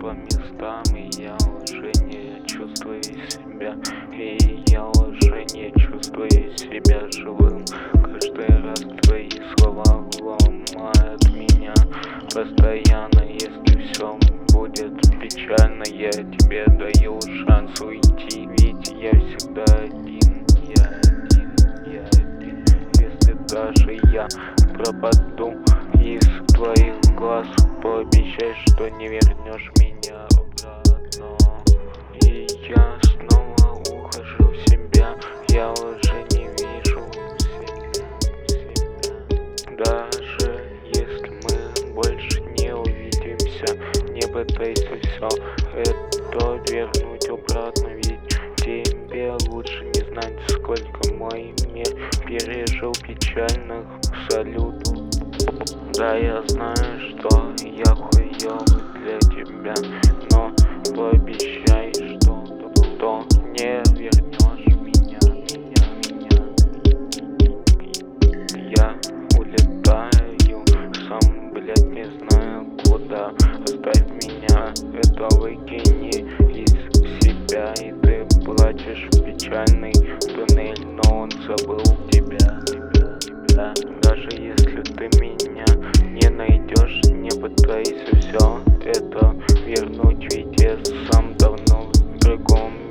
по местам, и я уже не чувствую себя, и я уже не чувствую себя живым. Каждый раз твои слова ломают меня постоянно. Если все будет печально, я тебе даю шанс уйти, ведь я всегда один, я один. Если даже я пропаду из твоих глаз, пообещай, что не вернешь меня обратно. И я снова ухожу в себя, я уже не вижу себя. Даже если мы больше не увидимся, не пытайся все это вернуть обратно, ведь тебе лучше не знать, сколько мой мир пережил печальных абсолютов. Да, я знаю, что я хуёвый для тебя, но пообещай, что не вернешь меня. Я улетаю, сам, блядь, не знаю куда. Оставь меня, это выкини из себя. И ты плачешь в печальный туннель, но он забыл тебя. Даже если ты меня не найдешь, не пытайся все это вернуть, ведь я сам давно в другом